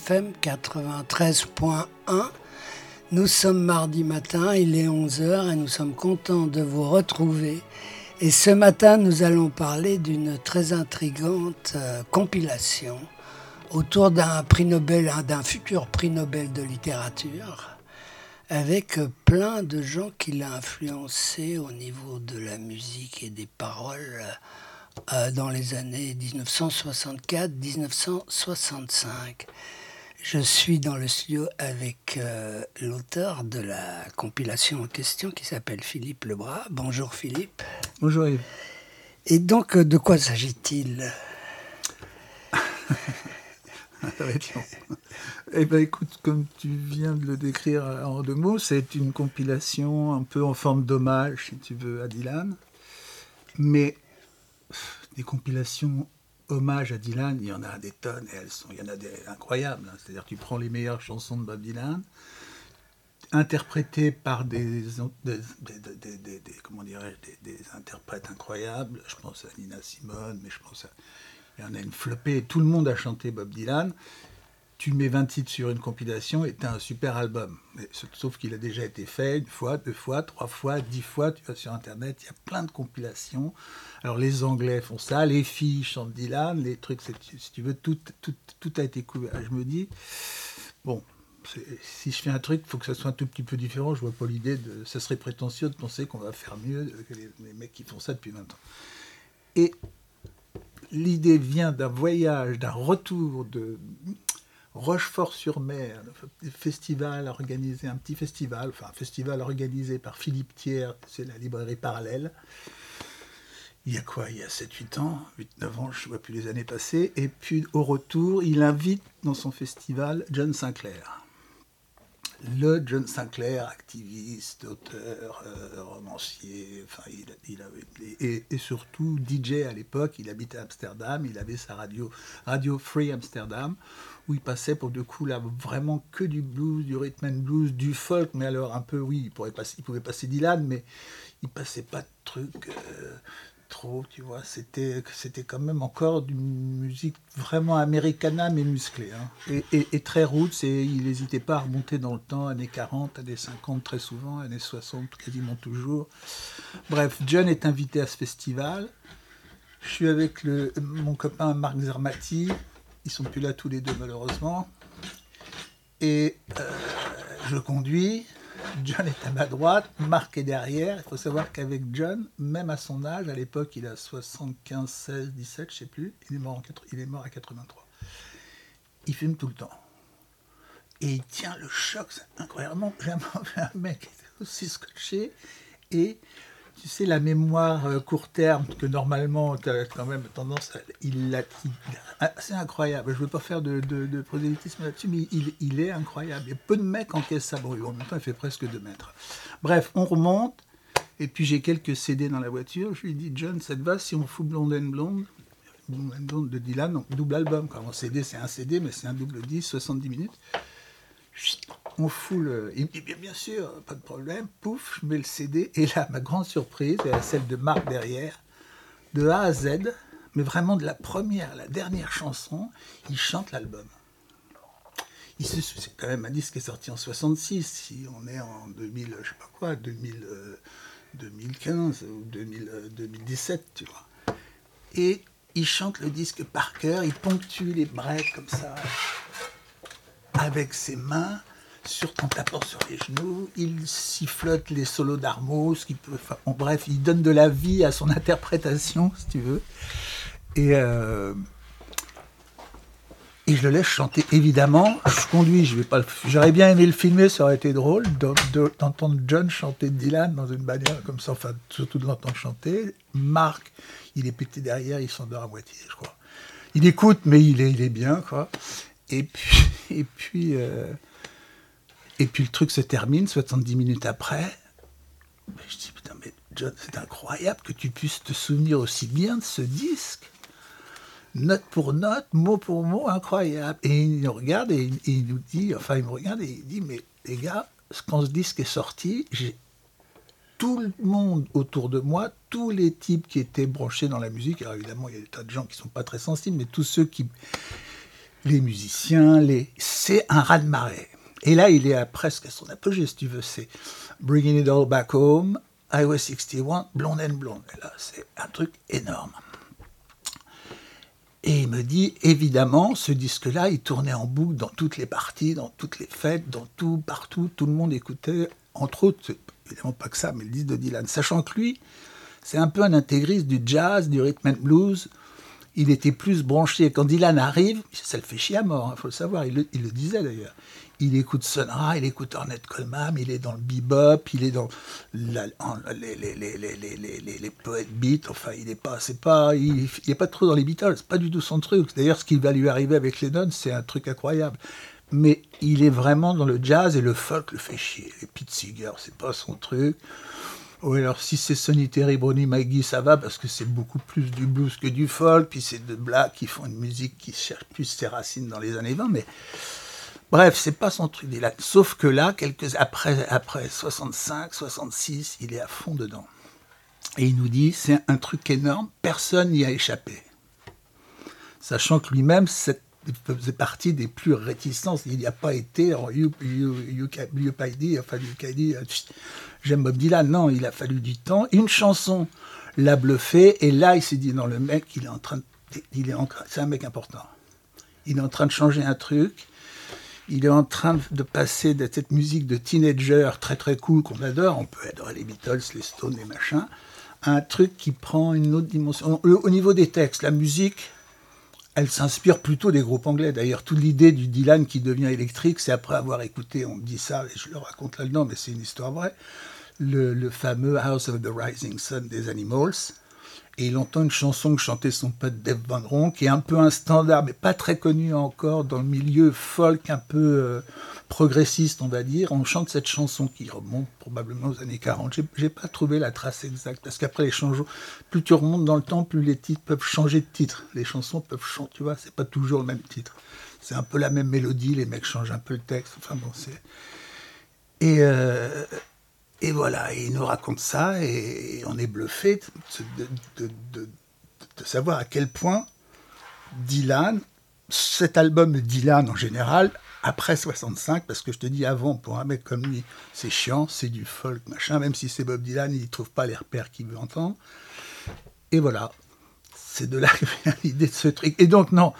FM 93.1. Nous sommes mardi matin, il est 11h et nous sommes contents de vous retrouver. Et ce matin, nous allons parler d'une très intrigante compilation autour d'un prix Nobel, d'un futur prix Nobel de littérature, avec plein de gens qui l'ont influencé au niveau de la musique et des paroles dans les années 1964-1965. Je suis dans le studio avec l'auteur de la compilation en question qui s'appelle Philippe Lebras. Bonjour Philippe. Bonjour Yves. Et donc, de quoi s'agit-il ? Eh bien, écoute, comme tu viens de le décrire en deux mots, c'est une compilation un peu en forme d'hommage, si tu veux, à Dylan. Mais des compilations hommage à Dylan, il y en a des tonnes, et il y en a des incroyables. C'est-à-dire, tu prends les meilleures chansons de Bob Dylan, interprétées par des interprètes incroyables. Je pense à Nina Simone, mais il y en a une flopée. Tout le monde a chanté Bob Dylan. Tu mets 20 titres sur une compilation et tu as un super album. Mais, sauf qu'il a déjà été fait une fois, 2 fois, 3 fois, 10 fois. Tu vas sur Internet, il y a plein de compilations. Alors les Anglais font ça, les filles chantent Dylan, les trucs, si tu veux, tout a été couvert. Je me dis, bon, si je fais un truc, il faut que ça soit un tout petit peu différent. Je vois pas l'idée de... Ça serait prétentieux de penser qu'on va faire mieux que les mecs qui font ça depuis 20 ans. Et l'idée vient d'un voyage, d'un retour de... Rochefort-sur-Mer, un festival organisé par Philippe Thiers, c'est la librairie Parallèle. Il y a 7-8 ans, 8-9 ans, je ne vois plus les années passées. Et puis au retour, il invite dans son festival John Sinclair. Le John Sinclair, activiste, auteur, romancier, et surtout DJ à l'époque. Il habitait à Amsterdam, il avait sa radio Free Amsterdam, où il passait pour deux coups là vraiment que du blues, du rhythm and blues, du folk, mais alors un peu, oui, il pouvait passer Dylan, mais il passait pas de trucs trop, tu vois, c'était quand même encore d'une musique vraiment americana mais musclée, hein. Et très roots, et il n'hésitait pas à remonter dans le temps, années 40, années 50 très souvent, années 60 quasiment toujours. Bref, John est invité à ce festival. Je suis avec mon copain Marc Zermati, ils sont plus là tous les deux malheureusement, et je conduis. John est à ma droite, Marc est derrière. Il faut savoir qu'avec John, même à son âge, à l'époque, il a 75, 16, 17, je ne sais plus, il est mort à 83. Il fume tout le temps. Et il tient le choc, c'est incroyablement. J'ai un mec aussi scotché. Et tu sais, la mémoire court terme, que normalement, tu as quand même tendance à... C'est incroyable. Je ne veux pas faire de prosélytisme là-dessus, mais il est incroyable. Il y a peu de mecs encaissent ça. Bon, en même temps, il fait presque 2 mètres. Bref, on remonte. Et puis, j'ai quelques CD dans la voiture. Je lui dis, John, ça te va si on fout Blonde and Blonde de Dylan, donc double album. Quand on CD, c'est un CD, mais c'est un double 10, 70 minutes. On fout il me dit bien sûr, pas de problème, pouf, je mets le CD, et là, ma grande surprise, et celle de Marc derrière, de A à Z, mais vraiment de la première à la dernière chanson, il chante l'album. C'est quand même un disque qui est sorti en 66, si on est en 2000, je sais pas quoi, 2015 ou 2017, tu vois. Et il chante le disque par cœur, il ponctue les breaks comme ça, avec ses mains, en tapant sur les genoux, il sifflote les solos d'harmo, bref, il donne de la vie à son interprétation, si tu veux. Et je le laisse chanter, évidemment. Je conduis, j'aurais bien aimé le filmer, ça aurait été drôle d'entendre John chanter Dylan dans une bagnole comme ça, enfin, surtout de l'entendre chanter. Marc, il est pété derrière, il s'endort à moitié, je crois. Il écoute, mais il est bien, quoi. Et puis le truc se termine, 70 minutes après. Je dis, putain, mais John, c'est incroyable que tu puisses te souvenir aussi bien de ce disque. Note pour note, mot pour mot, incroyable. Et il nous regarde et il nous dit, enfin, il me regarde et il dit, mais les gars, quand ce disque est sorti, j'ai tout le monde autour de moi, tous les types qui étaient branchés dans la musique, alors évidemment, il y a des tas de gens qui ne sont pas très sensibles, mais tous ceux qui les musiciens, c'est un raz-de-marée. Et là, il est presque à son apogée, si tu veux. C'est Bringing It All Back Home, Highway 61, Blonde and Blonde. Et là, c'est un truc énorme. Et il me dit, évidemment, ce disque-là, il tournait en boucle dans toutes les parties, dans toutes les fêtes, dans tout, partout. Tout le monde écoutait, entre autres, c'est évidemment pas que ça, mais le disque de Dylan. Sachant que lui, c'est un peu un intégriste du jazz, du rhythm and blues. Il était plus branché. Quand Dylan arrive, ça le fait chier à mort, il faut le savoir, il le disait d'ailleurs. Il écoute Sun Ra, il écoute Ornette Coleman, il est dans le bebop, il est dans les poètes beats, enfin, il est pas trop dans les Beatles, c'est pas du tout son truc. D'ailleurs, ce qui va lui arriver avec Lennon, c'est un truc incroyable. Mais il est vraiment dans le jazz et le folk le fait chier. Et Pete Seeger, c'est pas son truc. Oui, alors si c'est Sonny Terry, Brownie McGhee, ça va parce que c'est beaucoup plus du blues que du folk, puis c'est de Black qui font une musique qui cherche plus ses racines dans les années 20, mais bref, c'est pas son truc. Sauf que là, après 65, 66, il est à fond dedans. Et il nous dit, c'est un truc énorme, personne n'y a échappé. Sachant que lui-même, faisait partie des plus réticents. Il n'y a pas été j'aime Bob Dylan. Non, il a fallu du temps. Une chanson l'a bluffé, et là, il s'est dit, non, le mec, c'est un mec important. Il est en train de changer un truc. Il est en train de passer de cette musique de teenager très très cool qu'on adore, on peut adorer les Beatles, les Stones, les machins, à un truc qui prend une autre dimension. Au niveau des textes, la musique, elle s'inspire plutôt des groupes anglais. D'ailleurs, toute l'idée du Dylan qui devient électrique, c'est après avoir écouté, on me dit ça, et je le raconte là-dedans, mais c'est une histoire vraie, le fameux House of the Rising Sun des Animals. Et il entend une chanson que chantait son pote Dave Van Ronk, qui est un peu un standard, mais pas très connu encore, dans le milieu folk un peu progressiste, on va dire. On chante cette chanson qui remonte probablement aux années 40. J'ai pas trouvé la trace exacte, parce qu'après les changements, plus tu remontes dans le temps, plus les titres peuvent changer de titre. Les chansons peuvent changer, tu vois, c'est pas toujours le même titre. C'est un peu la même mélodie, les mecs changent un peu le texte, enfin bon, c'est... Et voilà, et il nous raconte ça, et on est bluffé de savoir à quel point Dylan, cet album de Dylan en général, après 65, parce que je te dis avant, pour un mec comme lui, c'est chiant, c'est du folk, machin, même si c'est Bob Dylan, il ne trouve pas les repères qu'il veut entendre. Et voilà, c'est de là que vient l'idée de ce truc. Et donc, non,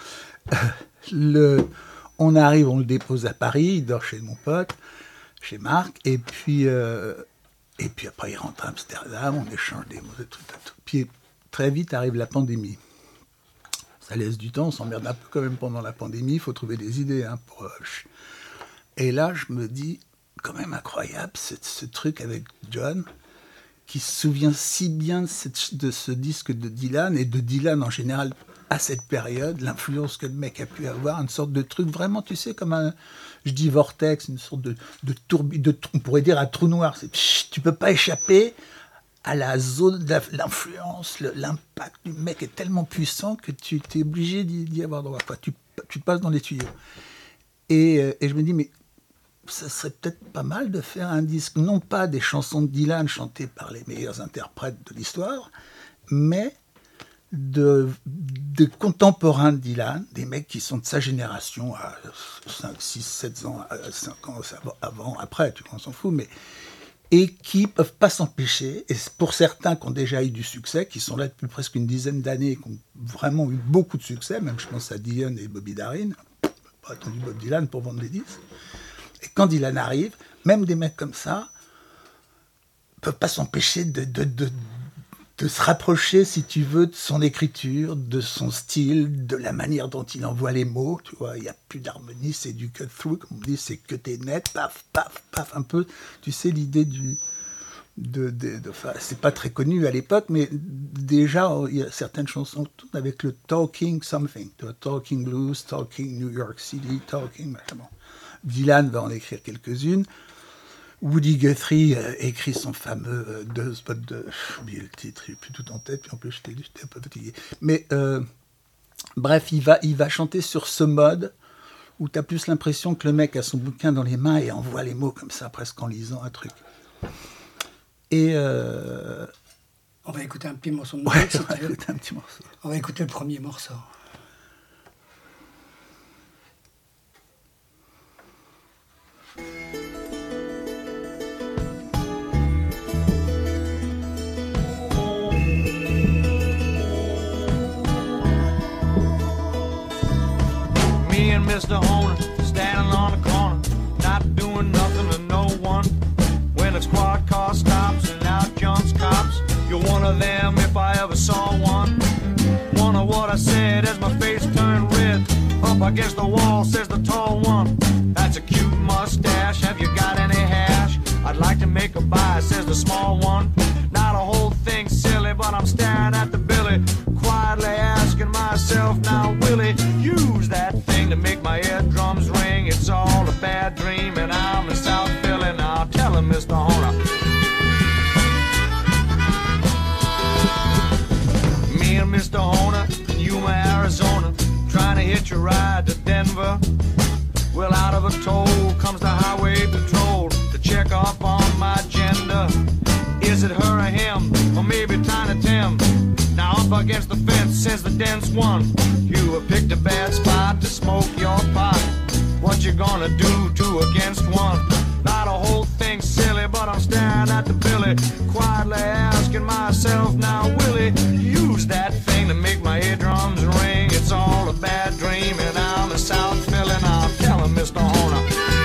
on arrive, on le dépose à Paris, il dort chez mon pote, chez Marc, et puis après, il rentre à Amsterdam, on échange des mots, des trucs. Puis très vite arrive la pandémie. Ça laisse du temps, on s'emmerde un peu quand même pendant la pandémie, il faut trouver des idées. Et là, je me dis, quand même incroyable, ce truc avec John, qui se souvient si bien de ce disque de Dylan, et de Dylan en général à cette période, l'influence que le mec a pu avoir, une sorte de truc vraiment, tu sais, comme je dis vortex, une sorte de on pourrait dire un trou noir. Tu peux pas échapper à la zone d'influence, l'impact du mec est tellement puissant que tu es obligé d'y avoir droit. Enfin, tu passes dans les tuyaux. Et je me dis, mais ça serait peut-être pas mal de faire un disque, non pas des chansons de Dylan chantées par les meilleurs interprètes de l'histoire, mais de contemporains de Dylan, des mecs qui sont de sa génération à 5, 6, 7 ans, à 5 ans avant, après, on s'en fout, mais et qui ne peuvent pas s'empêcher, et pour certains qui ont déjà eu du succès, qui sont là depuis presque une dizaine d'années, qui ont vraiment eu beaucoup de succès, même je pense à Dion et Bobby Darin, pas attendu Bob Dylan pour vendre des disques, et quand Dylan arrive, même des mecs comme ça ne peuvent pas s'empêcher de se rapprocher, si tu veux, de son écriture, de son style, de la manière dont il envoie les mots, tu vois, il n'y a plus d'harmonie, c'est du cut-through, comme on dit, c'est cuté net, paf, paf, paf, un peu, tu sais, l'idée c'est pas très connu à l'époque, mais déjà, il y a certaines chansons avec le talking something, tu vois, talking blues, talking New York City, talking, bon. Dylan va en écrire quelques-unes. Woody Guthrie écrit son fameux deux spots de... J'ai oublié le titre, il n'est plus tout en tête, puis en plus j'étais un peu fatigué. Mais bref, il va chanter sur ce mode où tu as plus l'impression que le mec a son bouquin dans les mains et envoie les mots comme ça, presque en lisant un truc. Et... On va écouter un petit morceau de musique. Ouais, on va écouter un petit morceau. On va écouter le premier morceau. Me and Mr. Honer standing on the corner, not doing nothing to no one. When a squad car stops and out jumps cops, you're one of them if I ever saw one. Wonder what I said as my face turned red. Up against the wall says the tall one. That's a cute mustache, have you got any hash? I'd like to make a buy, says the small one. Not a whole thing silly, but I'm staring at the Billy, quietly asking myself, now will he use that thing to make my eardrums ring? It's all a bad dream and I'm in South Philly now. Tell him, Mr. Horner. Me and Mr. Horner in Yuma, Arizona, trying to hitch a ride to Denver. Well, out of a toll comes the highway patrol to check up on my gender. Is it her or him, or maybe Tiny Tim? Now up against the fence says the dense one. You have picked a bad spot to smoke your pot. What you gonna do, two against one? Not a whole thing silly, but I'm staring at the Billy, quietly asking myself, now will he use that thing to make my eardrums ring? It's all a bad dream and I'm in South Philly now. Tell him, Mr. Horner.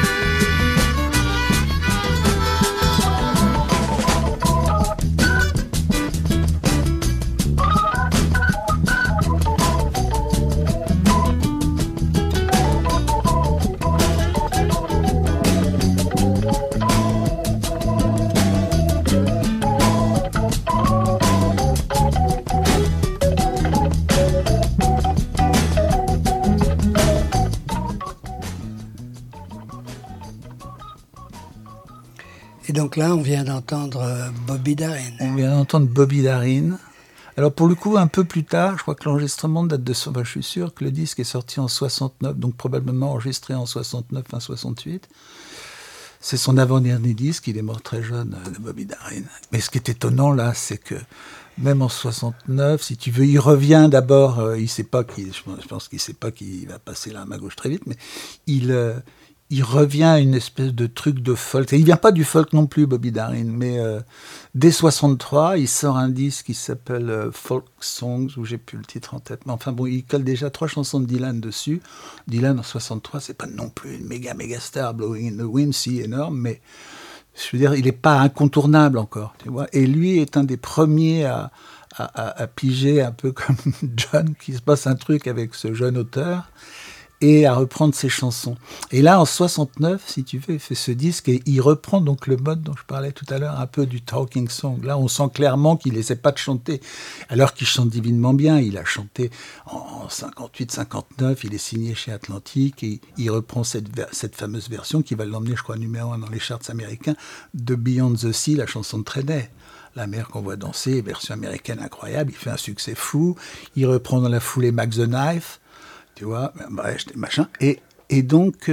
Et donc là, on vient d'entendre Bobby Darin. On vient d'entendre Bobby Darin. Alors pour le coup, un peu plus tard, je crois que l'enregistrement date de... Enfin, je suis sûr que le disque est sorti en 69, donc probablement enregistré en 69, fin 68. C'est son avant-dernier disque, il est mort très jeune, de Bobby Darin. Mais ce qui est étonnant là, c'est que même en 69, si tu veux, il revient d'abord, je pense qu'il ne sait pas qu'il va passer la main gauche très vite, mais il revient à une espèce de truc de folk. Il vient pas du folk non plus, Bobby Darin, mais dès 63, il sort un disque qui s'appelle Folk Songs, où j'ai plus le titre en tête. Mais enfin bon, il colle déjà 3 chansons de Dylan dessus. Dylan en 63, c'est pas non plus une méga star, Blowing in the Wind, si énorme, mais je veux dire, il n'est pas incontournable encore, tu vois. Et lui est un des premiers à piger un peu comme John, qu'il se passe un truc avec ce jeune auteur, et à reprendre ses chansons. Et là, en 69, si tu veux, il fait ce disque et il reprend donc le mode dont je parlais tout à l'heure, un peu du talking song. Là, on sent clairement qu'il n'essaie pas de chanter, alors qu'il chante divinement bien. Il a chanté en 58, 59, il est signé chez Atlantic et il reprend cette fameuse version qui va l'emmener, je crois, numéro 1 dans les charts américains, de Beyond the Sea, la chanson de Trenet. La mer qu'on voit danser, version américaine incroyable, il fait un succès fou. Il reprend dans la foulée Mac the Knife, tu vois, bref, machin. Et donc,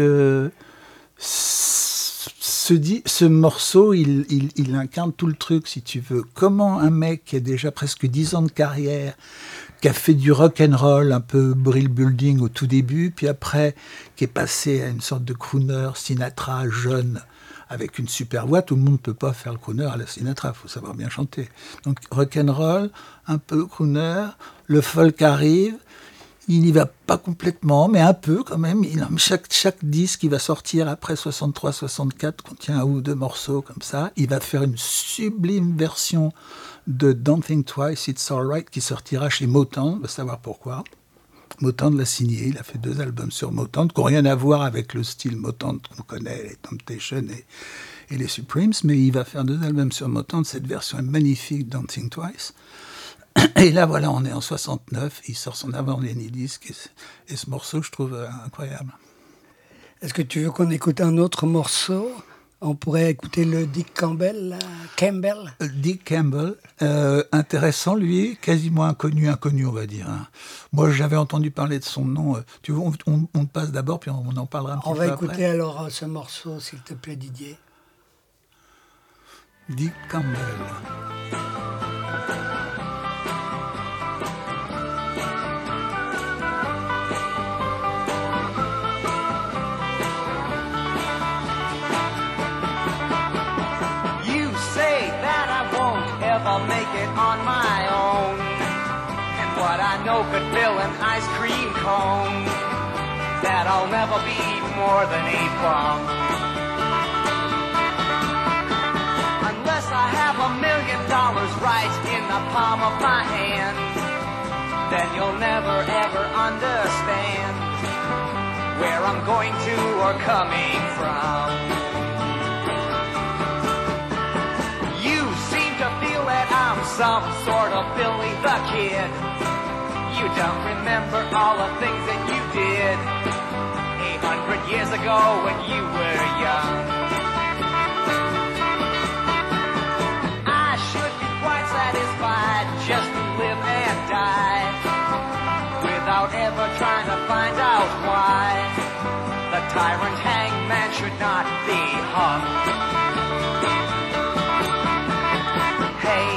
ce morceau, il incarne tout le truc, si tu veux. Comment un mec qui a déjà presque 10 ans de carrière, qui a fait du rock and roll, un peu Brill Building au tout début, puis après, qui est passé à une sorte de crooner, Sinatra, jeune, avec une super voix, tout le monde ne peut pas faire le crooner à la Sinatra, il faut savoir bien chanter. Donc, rock and roll, un peu crooner, le folk arrive. Il n'y va pas complètement, mais un peu quand même. Chaque disque qui va sortir après 63-64 contient 1 ou 2 morceaux comme ça. Il va faire une sublime version de Don't Think Twice, It's Alright, qui sortira chez Motown, on va savoir pourquoi. Motown l'a signé, il a fait 2 albums sur Motown, qui n'ont rien à voir avec le style Motown qu'on connaît, les Temptations et les Supremes, mais il va faire 2 albums sur Motown. Cette version est magnifique, Don't Think Twice. Et là, voilà, on est en 69, il sort son avant-dernier disque, et ce morceau, je trouve incroyable. Est-ce que tu veux qu'on écoute un autre morceau ? On pourrait écouter le Dick Campbell, là. Campbell. Dick Campbell, intéressant, lui, quasiment inconnu, on va dire. Hein. Moi, j'avais entendu parler de son nom. Tu veux, on passe d'abord, puis on en parlera un petit peu après. On va écouter alors ce morceau, s'il te plaît, Didier. Dick Campbell. know could fill an ice cream cone, that I'll never be more than a bum. Unless I have $1 million right in the palm of my hand, then you'll never ever understand where I'm going to or coming from. You seem to feel that I'm some sort of Billy the Kid. You don't remember all the things that you did 800 years ago when you were young. I should be quite satisfied just to live and die without ever trying to find out why the tyrant hangman should not be hung. Hey,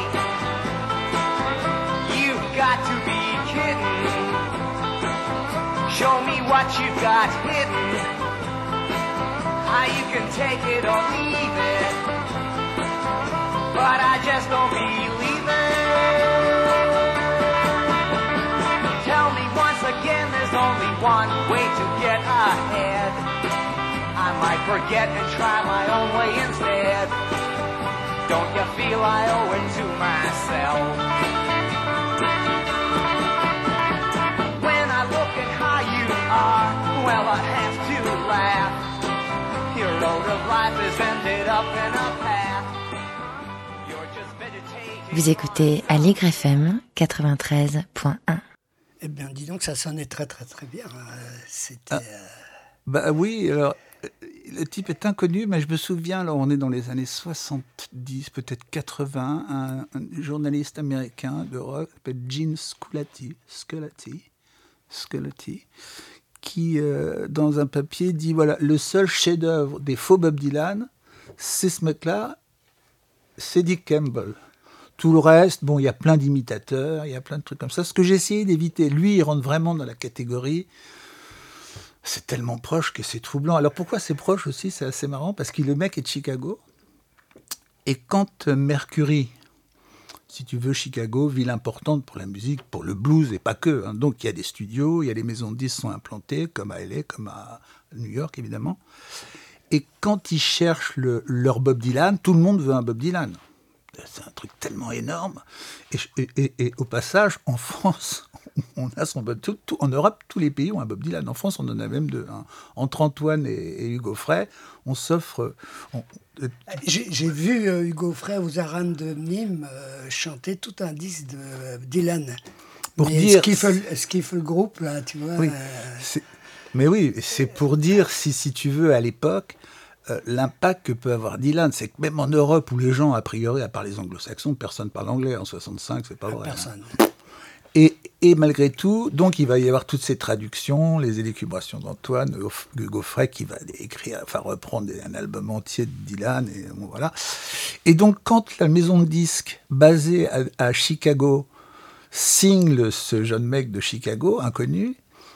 you've got to be kidding. Show me what you've got hidden. How you can take it or leave it, but I just don't believe it. Tell me once again, there's only one way to get ahead. I might forget and try my own way instead. Don't you feel I owe it to myself? When I look at how you are, well, I have to laugh. Your road of life has ended up in a path. You're just vegetating. Vous écoutez Aligre FM 93.1. Eh bien, dis donc, ça sonnait très très très bien. C'était... Bah oui, alors, le type est inconnu, mais je me souviens, là, on est dans les années 70, peut-être 80, un journaliste américain de rock, qui s'appelle Gene Sculati, qui, dans un papier, dit, voilà, le seul chef-d'œuvre des faux Bob Dylan, c'est ce mec-là, c'est Dick Campbell. Tout le reste, bon, il y a plein d'imitateurs, il y a plein de trucs comme ça. Ce que j'ai essayé d'éviter, lui, il rentre vraiment dans la catégorie. C'est tellement proche que c'est troublant. Alors pourquoi c'est proche aussi? C'est assez marrant parce que le mec est de Chicago. Et quand Mercury, si tu veux, Chicago, ville importante pour la musique, pour le blues et pas que. Hein. Donc il y a des studios, il y a des maisons de disques sont implantées, comme à LA, comme à New York évidemment. Et quand ils cherchent leur Bob Dylan, tout le monde veut un Bob Dylan. C'est un truc tellement énorme. Et au passage, en France, on a son Bob Dylan. En Europe, tous les pays ont un Bob Dylan. En France, on en a même deux. Hein. Entre Antoine et Hugo Frey, on s'offre... J'ai vu Hugo Frey aux Arènes de Nîmes chanter tout un disque de Dylan. Pour mais dire... ce qui fait le groupe, là, tu vois... Oui, mais oui, c'est pour dire, si tu veux, à l'époque... l'impact que peut avoir Dylan, c'est que même en Europe, où les gens, a priori, à part les anglo-saxons, personne parle anglais. En 65, c'est pas vrai. Personne. Hein. Et malgré tout, donc il va y avoir toutes ces traductions, les élucubrations d'Antoine, Hugo Frey qui va écrire, enfin reprendre un album entier de Dylan, et bon, voilà. Et donc, quand la maison de disques basée à Chicago signe ce jeune mec de Chicago, inconnu,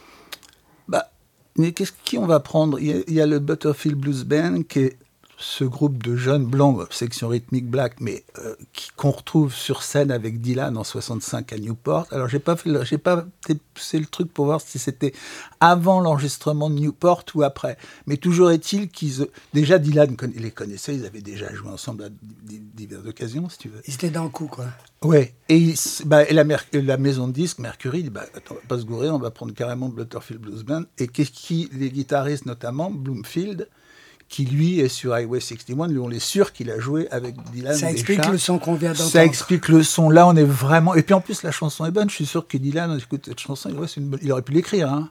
mais qui on va prendre? Il y a le Butterfield Blues Band, qui est ce groupe de jeunes blancs, section rythmique black, mais qu'on retrouve sur scène avec Dylan en 65 à Newport. Alors, j'ai pas poussé le truc pour voir si c'était avant l'enregistrement de Newport ou après. Mais toujours est-il déjà Dylan les connaissait, ils avaient déjà joué ensemble à diverses occasions, si tu veux. Ils étaient dans le coup, quoi. Ouais, et la maison de disques, Mercury, dit, attends, on va pas se gourer, on va prendre carrément Butterfield Blues Band. Et les guitaristes, notamment, Bloomfield, qui lui est sur Highway 61, lui on est sûr qu'il a joué avec Dylan. Ça explique le son qu'on vient d'entendre. Ça explique le son, là on est vraiment... Et puis en plus la chanson est bonne, je suis sûr que Dylan, on écoute cette chanson, il aurait pu l'écrire. Hein.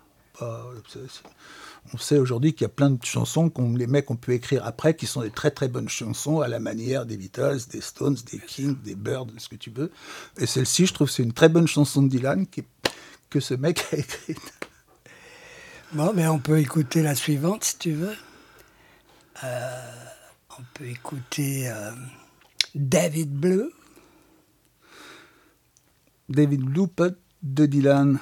On sait aujourd'hui qu'il y a plein de chansons les mecs ont pu écrire après, qui sont des très très bonnes chansons à la manière des Beatles, des Stones, des Kings, des Byrds, ce que tu veux. Et celle-ci, je trouve que c'est une très bonne chanson de Dylan que ce mec a écrite. Bon, mais on peut écouter la suivante si tu veux. On peut écouter David Blue. David Blue, pote de Dylan.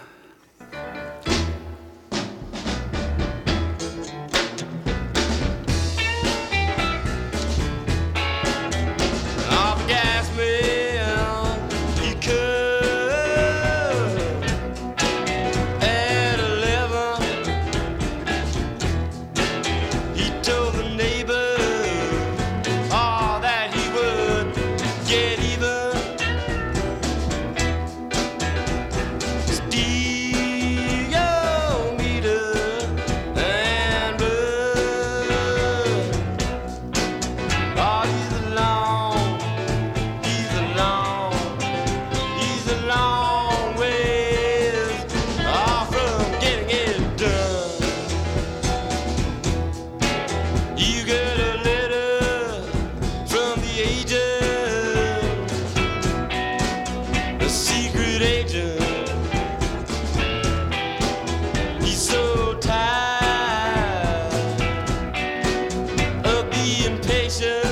nation.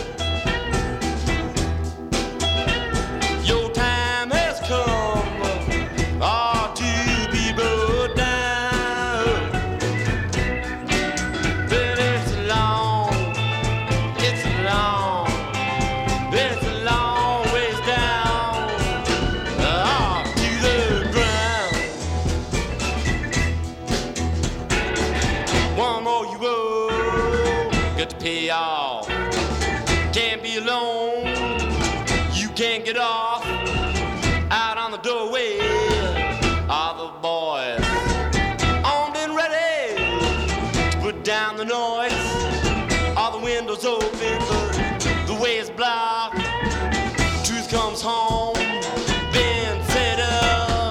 Your time has come, to be brought down. But it's a long ways down to the ground. One more you owe, got to pay off. Can't be alone, you can't get off. Out on the doorway are the boys, armed and ready to put down the noise. All the windows open, but the way is blocked. Truth comes home, been set up.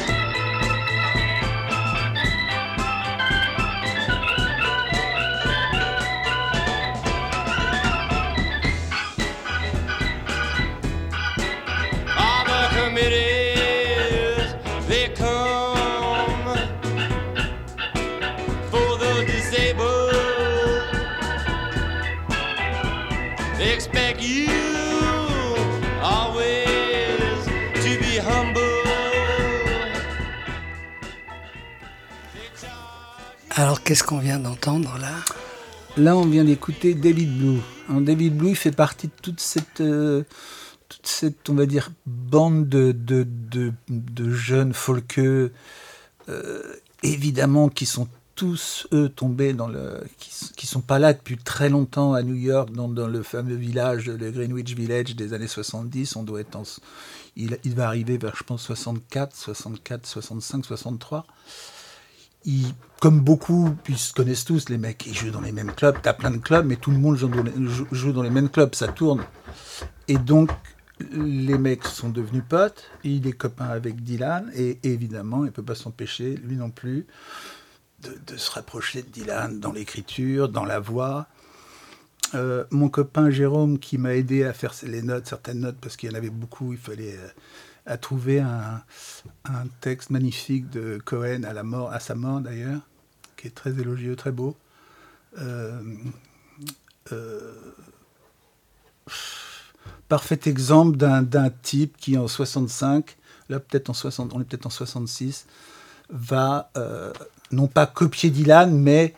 All the committees, they come for the disabled. They expect you always to be humble. Alors, qu'est-ce qu'on vient d'entendre là? Là, on vient d'écouter David Blue. Alors, David Blue fait partie de toute cette, on va dire, bande de jeunes folkeux, évidemment, qui sont tous, eux, tombés dans le... qui sont pas là depuis très longtemps à New York, dans le fameux village, le Greenwich Village des années 70. On doit être il va arriver vers, je pense, 64, 65, 63. Comme beaucoup, ils se connaissent tous, les mecs, ils jouent dans les mêmes clubs. T'as plein de clubs, mais tout le monde joue dans les mêmes clubs, ça tourne. Et donc, les mecs sont devenus potes, il est copain avec Dylan, et évidemment, il ne peut pas s'empêcher, lui non plus, de se rapprocher de Dylan dans l'écriture, dans la voix. Mon copain Jérôme, qui m'a aidé à faire certaines notes, parce qu'il y en avait beaucoup, il fallait... a trouvé un texte magnifique de Cohen à sa mort d'ailleurs, qui est très élogieux, très beau. Parfait exemple d'un type qui en 65, là peut-être on est peut-être en 66, va non pas copier Dylan, mais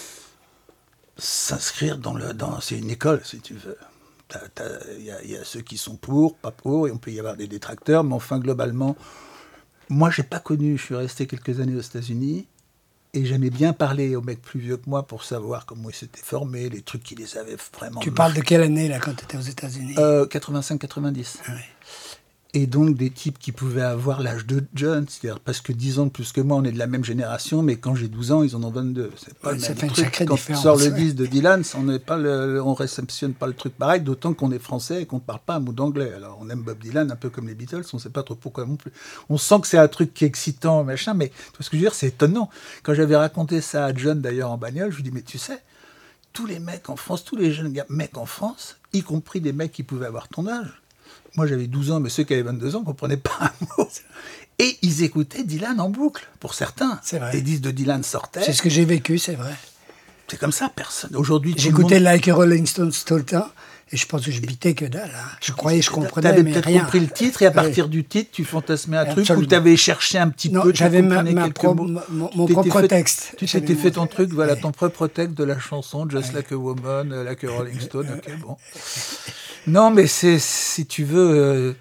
s'inscrire c'est une école si tu veux. Il y a ceux qui sont pour, pas pour, et on peut y avoir des détracteurs, mais enfin, globalement, moi, je n'ai pas connu, je suis resté quelques années aux États-Unis, et j'aimais bien parler aux mecs plus vieux que moi pour savoir comment ils s'étaient formés, les trucs qui les avaient vraiment... Tu parles de quelle année, là, quand tu étais aux États-Unis? 85-90. Ah oui. Et donc, des types qui pouvaient avoir l'âge de John, c'est-à-dire presque 10 ans de plus que moi, on est de la même génération, mais quand j'ai 12 ans, ils en ont 22. C'est pas le même truc. Quand tu sors le disque de Dylan, on réceptionne pas le truc pareil, d'autant qu'on est français et qu'on ne parle pas un mot d'anglais. Alors, on aime Bob Dylan un peu comme les Beatles, on ne sait pas trop pourquoi non plus. On sent que c'est un truc qui est excitant, machin, mais tu vois ce que je veux dire, c'est étonnant. Quand j'avais raconté ça à John, d'ailleurs, en bagnole, je lui dis, mais tu sais, tous les mecs en France, tous les jeunes mecs en France, y compris des mecs qui pouvaient avoir ton âge, moi, j'avais 12 ans, mais ceux qui avaient 22 ans ne comprenaient pas un mot. Et ils écoutaient Dylan en boucle, pour certains. C'est vrai. Les disques de Dylan sortaient. C'est ce que j'ai vécu, c'est vrai. C'est comme ça, personne. Aujourd'hui, j'écoutais Like a Rolling Stones tout le temps, et je pense que je bitais que dalle. Hein. Je croyais que je comprenais, mais rien. Tu avais peut-être compris le titre, et à partir du titre, tu fantasmais un truc, ou tu avais cherché un petit peu, j'avais mon propre texte. Tu t'étais fait ton truc, voilà, ton propre texte de la chanson, Just Like a Woman, Like a Rolling Stone, ok, bon. Non, mais si tu veux,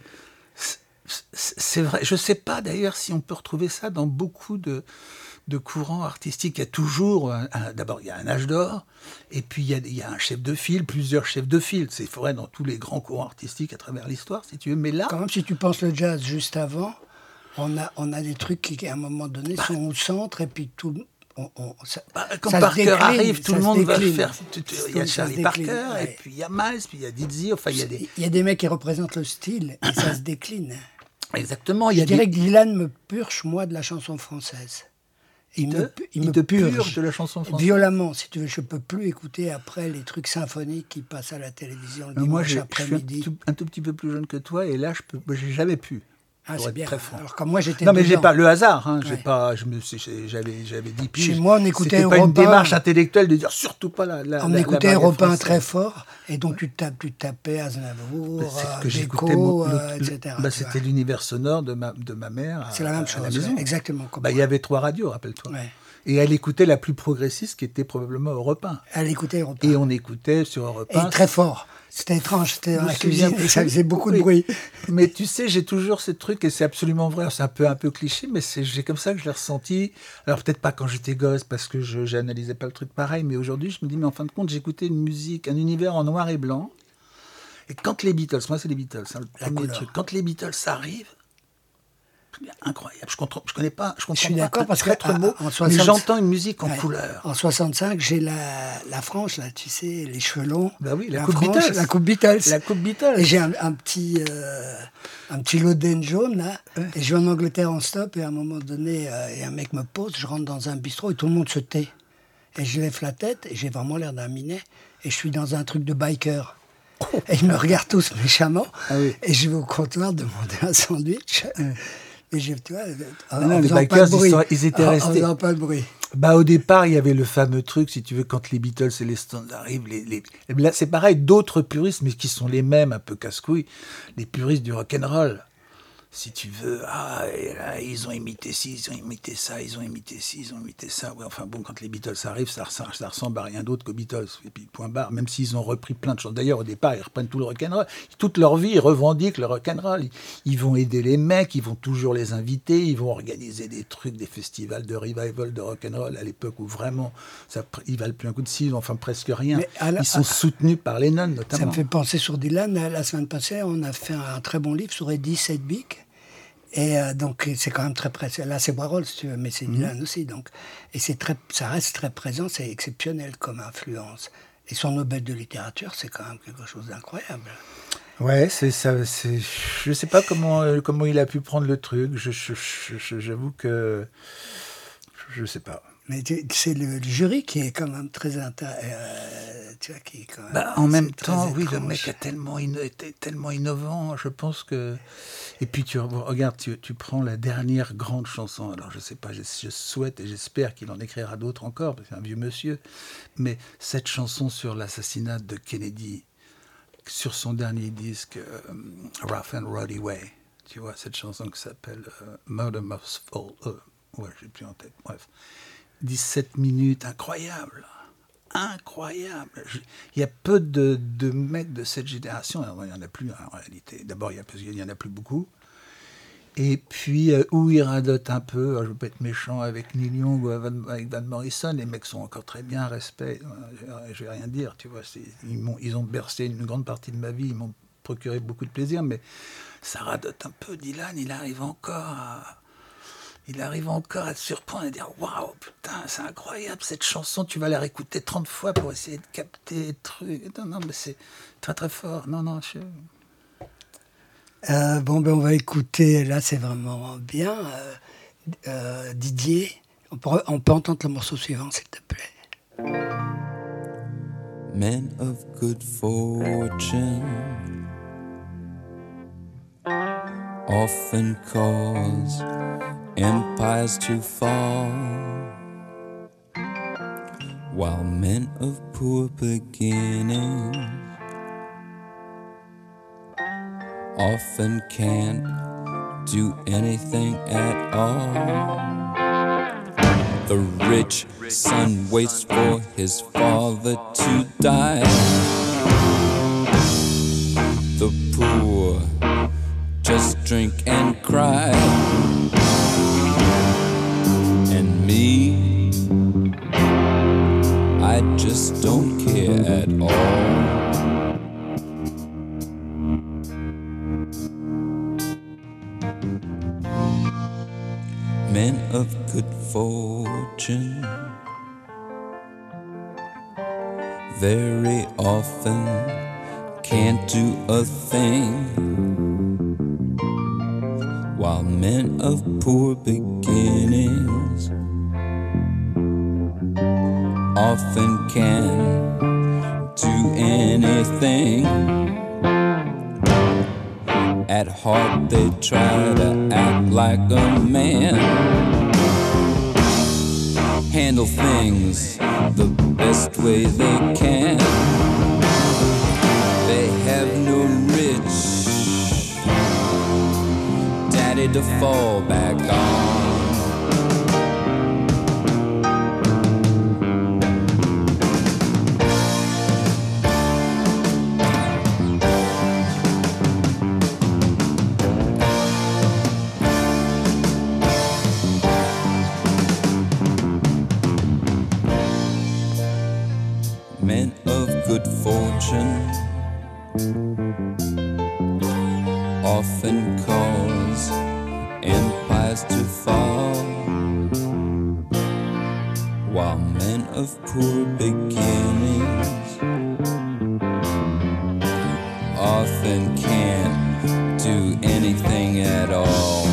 c'est vrai. Je ne sais pas d'ailleurs si on peut retrouver ça dans beaucoup de courants artistiques. Il y a toujours, d'abord, il y a un âge d'or, et puis il y a un chef de file, plusieurs chefs de file. C'est vrai dans tous les grands courants artistiques à travers l'histoire, si tu veux. Mais là, quand même, si tu penses le jazz juste avant, on a des trucs qui, à un moment donné, sont au centre, et puis tout. Quand Parker arrive, tout le monde va faire. Il y a Charlie Parker, et puis il y a Miles, puis il y a Dizzy. Enfin, il y a des mecs qui représentent le style, et ça se décline. Exactement. Je dirais que Dylan me purge, moi, de la chanson française. Il me purge de la chanson française. Violemment, si tu veux. Je ne peux plus écouter après les trucs symphoniques qui passent à la télévision le dimanche après-midi. Moi, je suis un tout petit peu plus jeune que toi, et là, j'ai jamais pu. Ah, pour c'est être bien. très franc. Alors comme moi, j'étais Non, mais j'ai dedans. pas le hasard. Hein, Ouais. j'avais dit. Puis Chez moi, on écoutait c'était pas une Europe 1. démarche intellectuelle de dire surtout pas la. On la écoutait variété Europe 1 française. très fort, et donc tu tapais Aznavour, C'est que j'écoutais Déco, le- etc. bah, tu c'était vois. l'univers sonore de ma mère. C'est la même à chose, la maison. exactement. Comme Bah, il y moi. avait 3 radios, rappelle-toi. Ouais. Et elle écoutait la plus progressiste, qui était probablement Europe 1. Elle écoutait Europe 1. Et on écoutait sur Europe Et 1. très fort. C'était étrange, c'était dans Je la me souviens cuisine et plus. ça faisait beaucoup de Oui. bruit. Mais tu sais, j'ai toujours ce truc, et c'est absolument vrai, c'est un peu cliché, mais j'ai comme ça que je l'ai ressenti. Alors peut-être pas quand j'étais gosse, parce que je n'analysais pas le truc pareil, mais aujourd'hui, je me dis, mais en fin de compte, j'écoutais une musique, un univers en noir et blanc. Et quand les Beatles, moi c'est les Beatles, hein, le La premier couleur. truc, quand les Beatles arrivent, incroyable, je comprends pas Je suis d'accord, un parce que traître mot, en mais 60 j'entends une musique en Ouais. couleur. En 65, j'ai la frange, là, tu sais, les cheveux longs. Bah oui, la La coupe frange, Beatles. La coupe Beatles. La coupe Beatles. Et j'ai un petit Loden jaune, là. Ouais. Et je vais en Angleterre en stop, et à un moment donné, et un mec me pose, je rentre dans un bistrot, et tout le monde se tait. Et je lève la tête, et j'ai vraiment l'air d'un minet, et je suis dans un truc de biker. Et ils me regardent tous méchamment, Ah oui. et je vais au comptoir demander un sandwich. Et tu vois, non, les faisant pas bikers, de bruit. ils étaient En restés. faisant pas de bruit. Bah, au départ, il y avait le fameux truc, si tu veux, quand les Beatles et les Stones arrivent, là, c'est pareil, d'autres puristes, mais qui sont les mêmes, un peu casse-couilles, les puristes du rock'n'roll. Si tu veux, et là, ils ont imité ci, ils ont imité ça, ils ont imité ci, ils ont imité ça. Ouais, enfin bon, quand les Beatles arrivent, ça ressemble à rien d'autre qu'aux Beatles. Et puis, point barre, même s'ils ont repris plein de choses. D'ailleurs, au départ, ils reprennent tout le rock'n'roll. Toute leur vie, ils revendiquent le rock'n'roll. Ils vont aider les mecs, ils vont toujours les inviter, ils vont organiser des trucs, des festivals de revival de rock'n'roll à l'époque où vraiment, ils valent plus un coup de scie, enfin presque rien. Mais Ils sont soutenus par Lennon, notamment. Ça me fait penser sur Dylan. La semaine passée, on a fait un très bon livre sur Eddie Sedgwick. Et donc, c'est quand même très présent. Là, c'est Warhol, si tu veux, mais c'est Dylan aussi. Donc. Et ça reste très présent, c'est exceptionnel comme influence. Et son Nobel de littérature, c'est quand même quelque chose d'incroyable. Ouais, c'est ça. Je sais pas comment il a pu prendre le truc. J'avoue que je sais pas. Mais c'est le jury qui est quand même très tu vois, qui est quand même, En même c'est temps, très oui, le étrange. mec était tellement innovant. Je pense que. Et puis regarde, tu prends la dernière grande chanson. Alors je sais pas, je souhaite et j'espère qu'il en écrira d'autres encore, parce que c'est un vieux monsieur. Mais cette chanson sur l'assassinat de Kennedy, sur son dernier disque, Rough and Rowdy Way, tu vois, cette chanson qui s'appelle Murder Must Fall. Ouais, j'ai plus en tête. Bref. 17 minutes, incroyable. Incroyable. Il y a peu de mecs de cette génération, alors, il n'y en a plus en réalité. D'abord, parce qu'il n'y en a plus beaucoup. Et puis, où ils radotent un peu, je ne veux pas être méchant avec Neil Young ou avec Van Morrison, les mecs sont encore très bien, respect, je ne vais rien dire, tu vois. Ils ont bercé une grande partie de ma vie, ils m'ont procuré beaucoup de plaisir, mais ça radote un peu. Dylan, il arrive encore à te surprendre et dire « Waouh, putain, c'est incroyable, cette chanson, tu vas la réécouter 30 fois pour essayer de capter des trucs. » Non, mais c'est très très fort. Non, on va écouter, là c'est vraiment bien, Didier. On peut entendre le morceau suivant, s'il te plaît. Men of good fortune often cause empires to fall, while men of poor beginnings often can't do anything at all. The rich son waits for his father to die. The poor just drink and cry. And me, I just don't care at all. Men of good fortune very often can't do a thing, while men of poor beginnings often can do anything. At heart they try to act like a man, handle things the best way they can. They have no rich daddy to fall back on. Men of good fortune often cause empires to fall, while men of poor beginnings often can't do anything at all.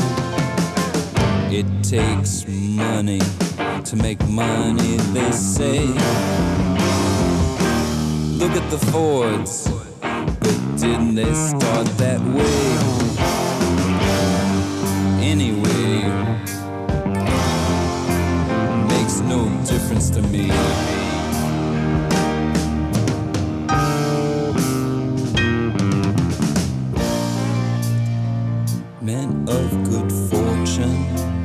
It takes money to make money, they say. Look at the Fords, but didn't they start that way? Anyway, makes no difference to me. Men of good fortune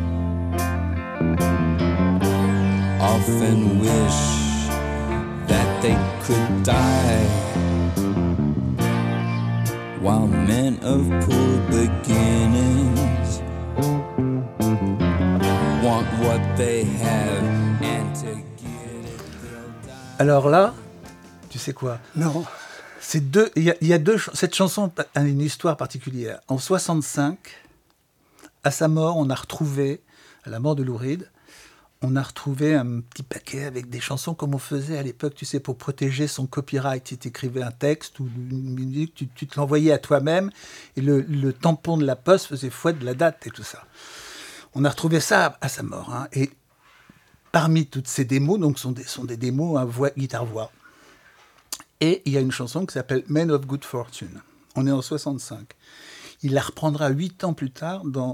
often wish that they could die, while men of poor beginnings want what they have, and to get it they'll die. Alors là, tu sais quoi? Non. Il y a deux. Cette chanson a une histoire particulière. En 65, à sa mort, on a retrouvé, à la mort de Lou Reed, on a retrouvé un petit paquet avec des chansons comme on faisait à l'époque, tu sais, pour protéger son copyright. Si tu écrivais un texte ou une musique, tu te l'envoyais à toi-même et le tampon de la poste faisait foi de la date et tout ça. On a retrouvé ça à sa mort. Hein, et parmi toutes ces démos, donc sont des démos à guitare-voix. Et il y a une chanson qui s'appelle Men of Good Fortune. On est en 65. Il la reprendra 8 ans plus tard dans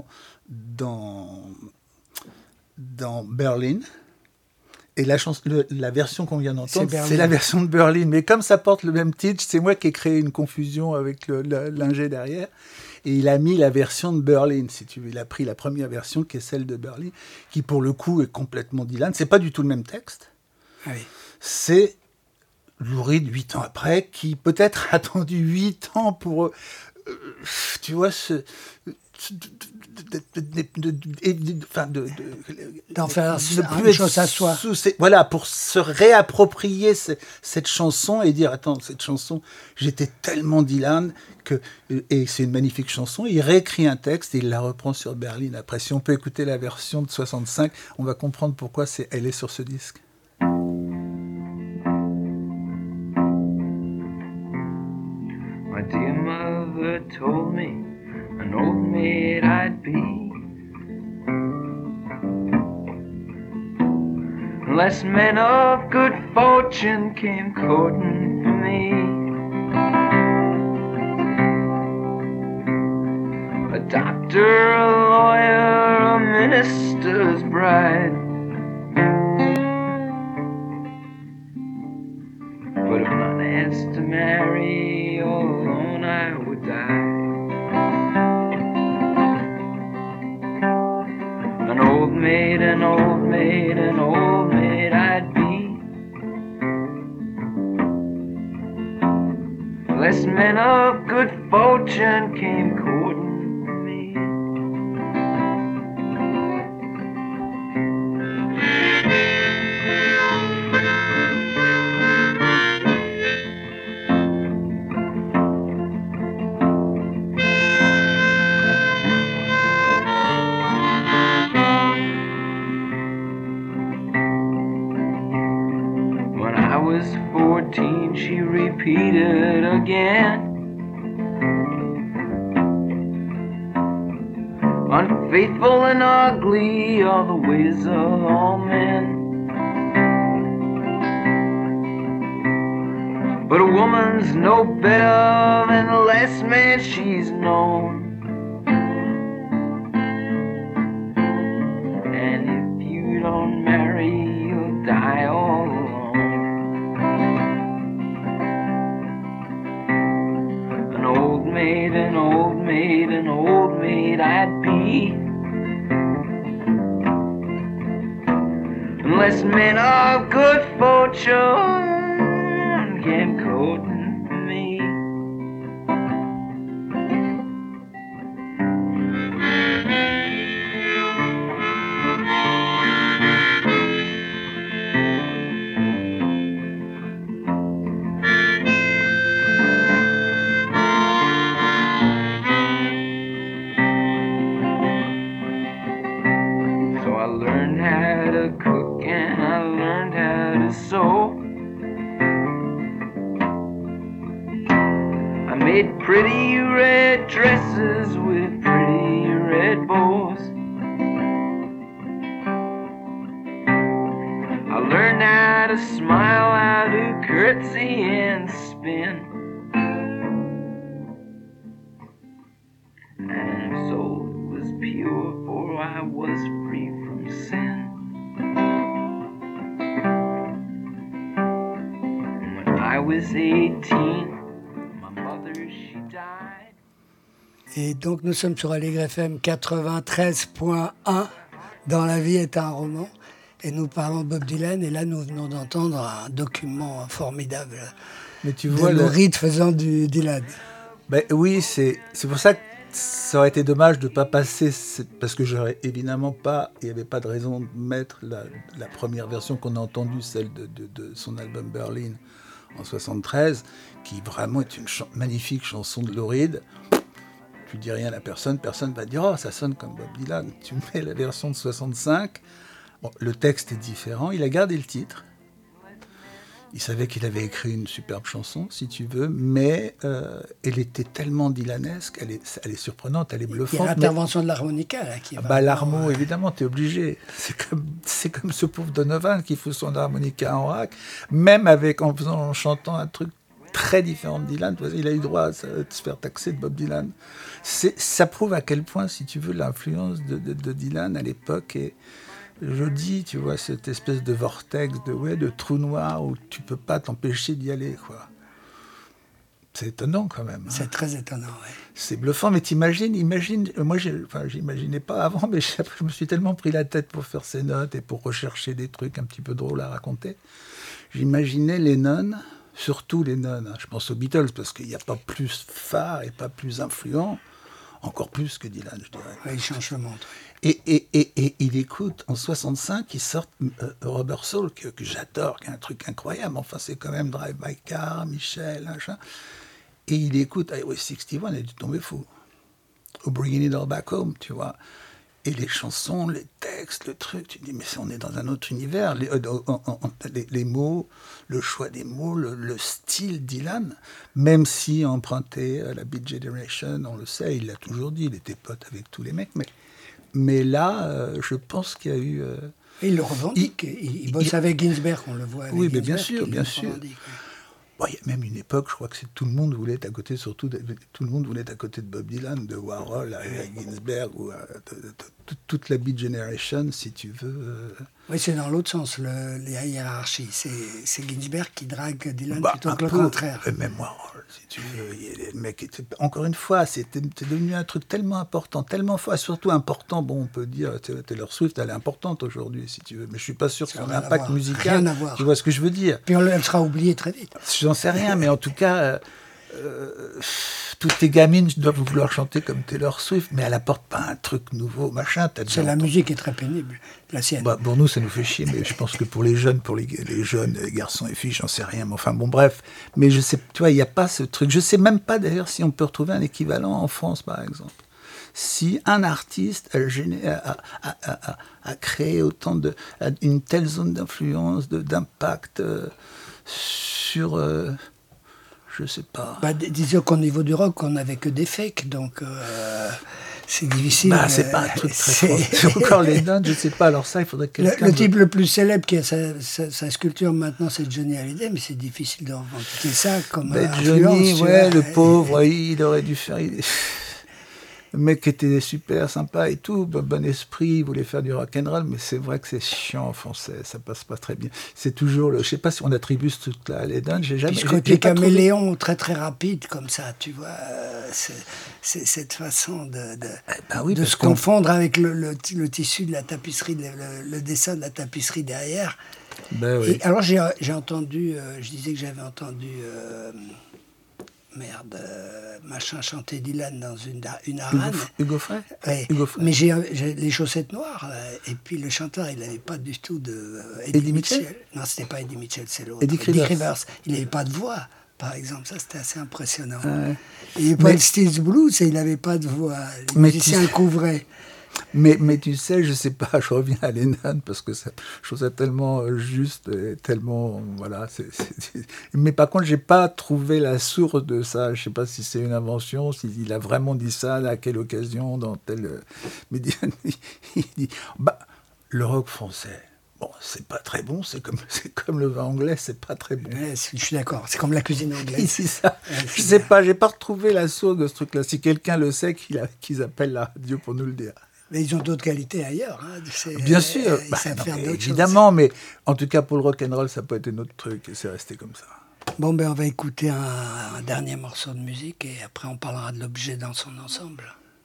Berlin. Et la version qu'on vient d'entendre, c'est la version de Berlin. Mais comme ça porte le même titre, c'est moi qui ai créé une confusion avec l'ingé derrière. Et il a mis la version de Berlin, si tu veux. Il a pris la première version, qui est celle de Berlin, qui pour le coup est complètement Dylan. C'est pas du tout le même texte. Oui. C'est Lou Reed, 8 ans après, qui peut-être a attendu 8 ans pour... tu vois, d'en faire une chose à soi. Voilà, pour se réapproprier cette chanson et dire, attends, cette chanson, j'étais tellement Dylan et c'est une magnifique chanson. Il réécrit un texte et il la reprend sur Berlin. Après, si on peut écouter la version de 65, on va comprendre pourquoi elle est sur ce disque. My dear mother told me an old maid I'd be, unless men of good fortune came courting for me. A doctor, a lawyer, a minister's bride. But if none asked to marry, all alone I would die. An old maid, an old maid, an old maid I'd be, unless men of good fortune came courting for me. She repeated again, unfaithful and ugly are the ways of all men. But a woman's no better than the last man she's known. And if you don't marry, you'll die all alone. An old maid, an old maid, an old maid I'd be, unless men of good fortune can court me. So I learned how to cook and I learned how to sew. I made pretty red dresses with pretty red bows. I learned how to smile, how to curtsy and spin. And my soul was pure, for I was free from sin. When I was 18, et donc nous sommes sur Aligre FM 93.1 dans La vie est un roman et nous parlons de Bob Dylan et là nous venons d'entendre un document formidable. Mais tu de vois Lou Reed faisant du Dylan. Ben oui, c'est pour ça que ça aurait été dommage de ne pas passer, parce que j'aurais évidemment pas, il n'y avait pas de raison de mettre la première version qu'on a entendue, celle de son album Berlin en 73, qui vraiment est une magnifique chanson de Lou Reed. Tu dis rien à personne va dire « Oh, ça sonne comme Bob Dylan ». Tu mets la version de 65, bon, le texte est différent, il a gardé le titre. Il savait qu'il avait écrit une superbe chanson, si tu veux, mais elle était tellement dylanesque, elle est surprenante, elle est bluffante. Il y a l'intervention de l'harmonica, là, qui est l'harmo, évidemment, t'es obligé. C'est comme ce pauvre Donovan qui fout son harmonica en rack, même en chantant un truc très différent de Dylan. Il a eu droit à se faire taxer de Bob Dylan. Ça prouve à quel point, si tu veux, l'influence de Dylan à l'époque est... Je dis, tu vois, cette espèce de vortex, de trou noir où tu peux pas t'empêcher d'y aller, quoi. C'est étonnant quand même. Hein. C'est très étonnant, oui. C'est bluffant, mais imagine, moi j'imaginais pas avant, mais je me suis tellement pris la tête pour faire ces notes et pour rechercher des trucs un petit peu drôles à raconter. J'imaginais Lennon, surtout Lennon, hein, je pense aux Beatles, parce qu'il n'y a pas plus phare et pas plus influent, encore plus que Dylan, je dirais. Oui, il change le monde. Et il écoute, en 65, il sort Rubber Soul, que j'adore, qui est un truc incroyable. Enfin, c'est quand même Drive My Car, Michel, machin. Et il écoute Highway 61 et il est tombé fou. Ou Bringing It All Back Home, tu vois. Et les chansons, les textes, le truc, tu te dis, mais on est dans un autre univers. Les mots, le choix des mots, le style Dylan, même si emprunté à la Beat Generation, on le sait, il l'a toujours dit, il était pote avec tous les mecs, mais là, je pense qu'il y a eu... Il le revendique. Il bosse avec Ginsberg, on le voit avec oui, mais Ginsberg, bien sûr. Bon, il y a même une époque, je crois que tout le monde voulait être à côté, tout le monde voulait être à côté de Bob Dylan, de Warhol à Ginsberg, ou toute la Beat Generation, si tu veux. Oui, c'est dans l'autre sens, la hiérarchie. C'est Ginsberg qui drague Dylan plutôt que le contraire. Même Warhol, si tu veux. Le mec était, encore une fois, c'était devenu un truc tellement important, tellement fort, et surtout important. Bon, on peut dire, Taylor Swift, elle est importante aujourd'hui, si tu veux, mais je suis pas sûr que son impact musical. Rien à voir. Tu vois ce que je veux dire? Puis elle sera oubliée très vite. J'en sais rien, mais en tout cas, toutes tes gamines doivent vouloir chanter comme Taylor Swift, mais elle apporte pas un truc nouveau, machin. La musique est très pénible, la sienne. Bah, pour nous, ça nous fait chier, mais je pense que pour les jeunes, les jeunes, les garçons et filles, j'en sais rien. Mais enfin, bon, bref. Mais je sais, tu vois, il n'y a pas ce truc. Je sais même pas d'ailleurs si on peut retrouver un équivalent en France, par exemple. Si un artiste a créé une telle zone d'influence, d'impact sur... je sais pas. Disons qu'au niveau du rock, on n'avait que des fakes, donc C'est difficile. C'est pas un truc très fort. Encore Lennon, je sais pas. Alors ça, il faudrait que quelqu'un... Le type le plus célèbre qui a sa sculpture maintenant, c'est Johnny Hallyday, mais c'est difficile de revendiquer ça comme Johnny, influence. le pauvre, il aurait dû faire... Le mec était super sympa et tout, bon esprit, il voulait faire du rock'n'roll, mais c'est vrai que c'est chiant en français, ça passe pas très bien. C'est toujours je sais pas si on attribue ce truc-là à Lennon, j'ai jamais... Puis ce côté caméléon très très rapide comme ça, tu vois, c'est cette façon de se confondre avec le tissu de la tapisserie, le dessin de la tapisserie derrière. Oui. Et alors j'ai entendu, je disais que j'avais entendu... machin chanter Dylan dans une arène. Hugo Frey. Ouais. Hugo Frey. Mais j'ai les chaussettes noires, là, et puis le chanteur, il n'avait pas du tout de... Eddie Mitchell. Non, c'était pas Eddie Mitchell, c'est l'autre. Eddie Rivers. Il n'avait pas de voix, par exemple. Ça, c'était assez impressionnant. Ouais. Il n'avait pas de Steve's Blues et il n'avait pas de voix. Les musiciens couvraient. Mais tu sais, je sais pas, je reviens à Lennon parce que je trouve ça tellement juste, et tellement, voilà. Mais par contre, j'ai pas trouvé la source de ça. Je sais pas si c'est une invention, s'il a vraiment dit ça, à quelle occasion, dans tel. Mais il dit, le rock français. Bon, c'est pas très bon, c'est comme le vin anglais, c'est pas très bon. Ouais, je suis d'accord, c'est comme la cuisine anglaise. C'est ça. Je sais pas, j'ai pas retrouvé la source de ce truc-là. Si quelqu'un le sait, qu'ils appellent la radio pour nous le dire. Mais ils ont d'autres qualités ailleurs. Hein. Bien sûr, évidemment, mais en tout cas pour le rock'n'roll, ça peut être un autre truc et c'est resté comme ça. Bon, on va écouter un dernier morceau de musique et après on parlera de l'objet dans son ensemble.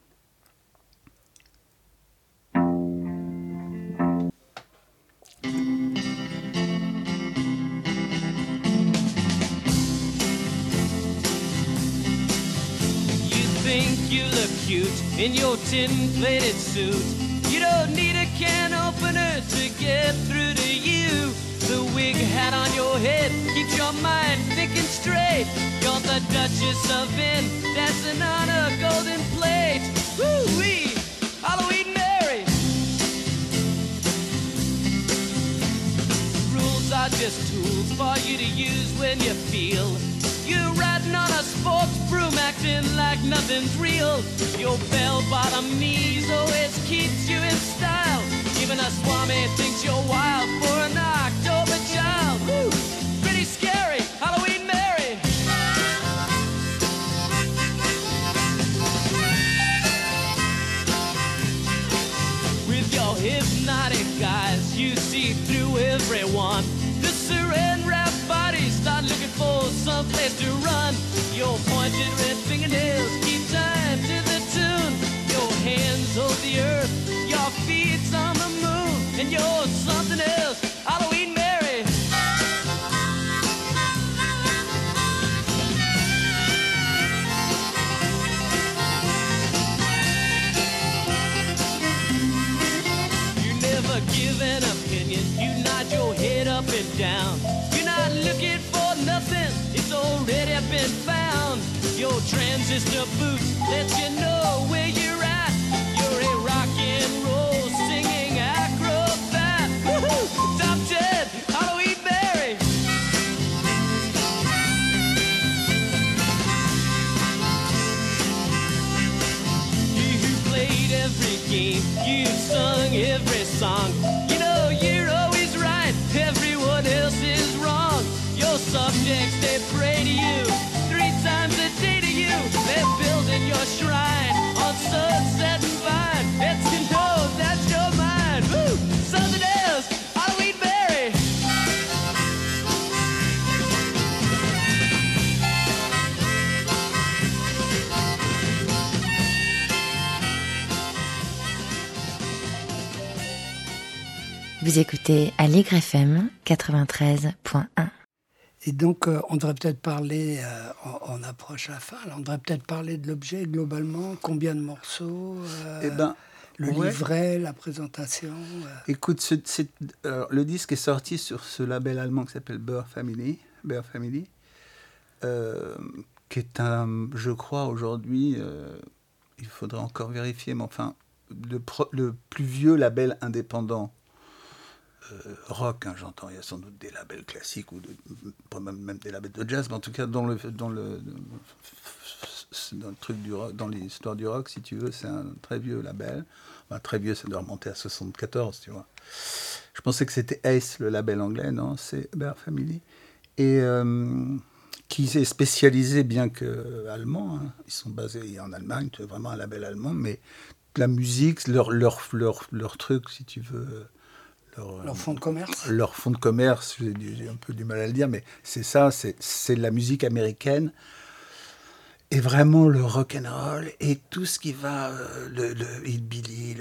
You look cute in your tin-plated suit. You don't need a can opener to get through to you. The wig hat on your head keeps your mind thinking straight. You're the Duchess of N, dancing on a golden plate. Woo-wee, Halloween Mary. Rules are just tools for you to use when you feel. You're riding on a sports broom, acting like nothing's real. Your bell-bottom knees always keeps you in style. Even a swami thinks you're wild for an October child. Woo! Pretty scary, Halloween Mary. With your hypnotic eyes, you see through everyone. The saran wrap bodies start looking for someplace to run. Your pointed red fingernails keep time to the tune. Your hands hold the earth, your feet's on the moon, and you're something else, Halloween Mary. You never give an opinion, you nod your head up and down. You're not looking for nothing, it's already been found. Your transistor boots let you know where you're at. You're a rock and roll singing acrobat. Woohoo! Top 10, Halloween Mary. You who played every game, you sung every song. You know you're always right, everyone else is wrong. Your subjects, they pray to you 3 times a day to you. They're building your shrine on Sunset and Vine. It's to know that's your mind. Woo! Something else, Halloween Mary. Vous écoutez Allegre FM 93.1. Et donc, on devrait peut-être parler, on approche la fin, là, on devrait peut-être parler de l'objet globalement, combien de morceaux, le livret, la présentation. Écoute, le disque est sorti sur ce label allemand qui s'appelle Bear Family, qui est je crois aujourd'hui, il faudrait encore vérifier, mais enfin, le plus vieux label indépendant rock, hein, j'entends, il y a sans doute des labels classiques ou même des labels de jazz, mais en tout cas dans le truc du rock, dans l'histoire du rock, si tu veux, c'est un très vieux label. Enfin, très vieux, ça doit remonter à 74, tu vois. Je pensais que c'était Ace, le label anglais, non, c'est Bear Family. Et qui est spécialisé, bien que allemand, hein. Ils sont basés en Allemagne, c'est vraiment un label allemand, mais la musique, leur truc, si tu veux... Leur fonds de commerce. Leur fonds de commerce, j'ai un peu du mal à le dire, mais c'est ça, c'est la musique américaine. Et vraiment le rock and roll et tout ce qui va, le hillbilly,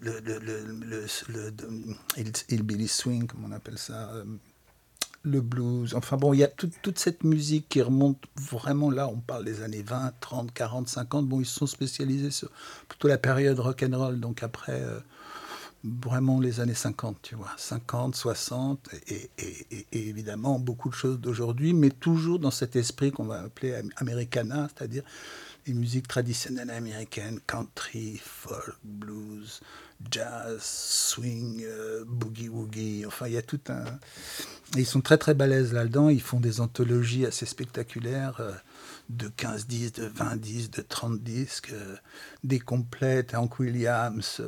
le hillbilly swing, comme on appelle ça, le blues. Enfin bon, il y a toute cette musique qui remonte vraiment là, on parle des années 20, 30, 40, 50. Bon, ils se sont spécialisés sur plutôt la période rock and roll, donc après... vraiment les années 50, tu vois, 50, 60, et évidemment beaucoup de choses d'aujourd'hui, mais toujours dans cet esprit qu'on va appeler Americana, c'est-à-dire les musiques traditionnelles américaines, country, folk, blues, jazz, swing, boogie-woogie, enfin il y a tout un... Et ils sont très très balèzes là-dedans, ils font des anthologies assez spectaculaires, de 15 disques, de 20 disques, de 30 disques, des complètes, Hank Williams...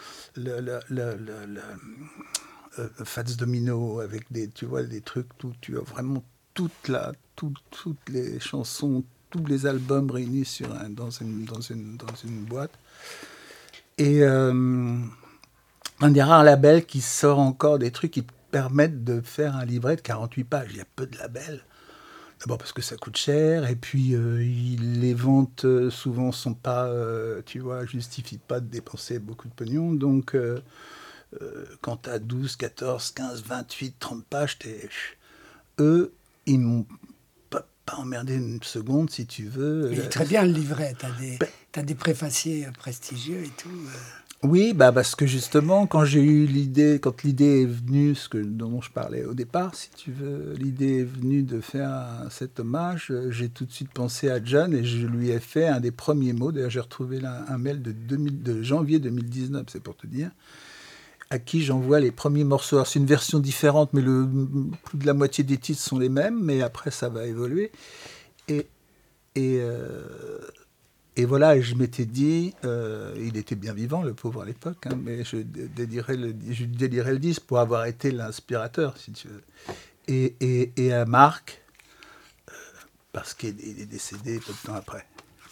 Fats Domino avec tu vois, des trucs où tu as vraiment toutes les chansons, tous les albums réunis dans une boîte. Et un des rares labels qui sort encore des trucs qui permettent de faire un livret de 48 pages. Il y a peu de labels. D'abord parce que ça coûte cher, et puis les ventes souvent sont pas, tu vois, justifient pas de dépenser beaucoup de pognon. Donc, quand tu as 12, 14, 15, 28, 30 pages, eux, ils m'ont pas emmerdé une seconde, si tu veux. Il est très bien le livret, t'as des préfaciers prestigieux et tout. Oui, parce que justement, quand l'idée est venue, dont je parlais au départ, si tu veux, l'idée est venue de faire cet hommage, j'ai tout de suite pensé à John et je lui ai fait un des premiers mots. D'ailleurs, j'ai retrouvé là un mail de janvier 2019, c'est pour te dire, à qui j'envoie les premiers morceaux. Alors, c'est une version différente, mais plus de la moitié des titres sont les mêmes, mais après, ça va évoluer. Et voilà, et je m'étais dit, il était bien vivant, le pauvre, à l'époque, hein, mais je délirais le disque pour avoir été l'inspirateur, si tu veux. Et à Marc, parce qu'il est décédé peu de temps après.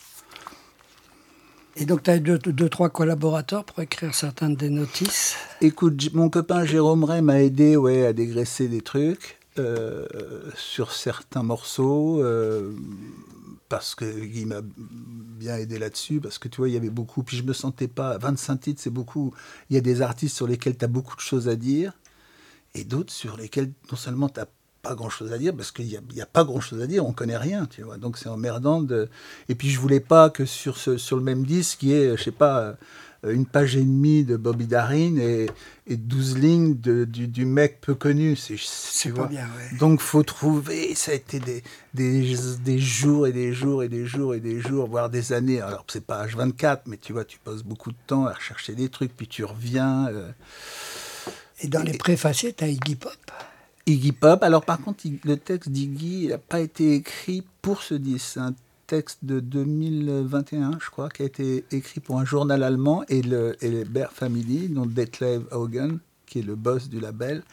Et donc, tu as deux, trois collaborateurs pour écrire certaines des notices. Écoute, mon copain Jérôme Ray m'a aidé à dégraisser des trucs sur certains morceaux, parce qu'il m'a bien aidé là-dessus, parce que tu vois, il y avait beaucoup, puis je me sentais pas, 25 titres, c'est beaucoup, il y a des artistes sur lesquels tu as beaucoup de choses à dire, et d'autres sur lesquels non seulement tu n'as pas grand-chose à dire, parce qu'il n'y a pas grand-chose à dire, on connaît rien, tu vois, donc c'est emmerdant Et puis je voulais pas que sur le même disque, il y ait, je sais pas, une page et demie de Bobby Darin et 12 lignes du mec peu connu. C'est pas bien, ouais. Donc faut trouver, ça a été des jours et des jours et des jours et des jours, voire des années. Alors c'est pas H24, mais tu vois, tu passes beaucoup de temps à rechercher des trucs, puis tu reviens. Et dans les préfaciers, tu as Iggy Pop. Iggy Pop. Alors par contre, le texte d'Iggy n'a pas été écrit pour ce disque. C'est un texte de 2021, je crois, qui a été écrit pour un journal allemand et les Bear Family, dont Detlef Haugen, qui est le boss du label,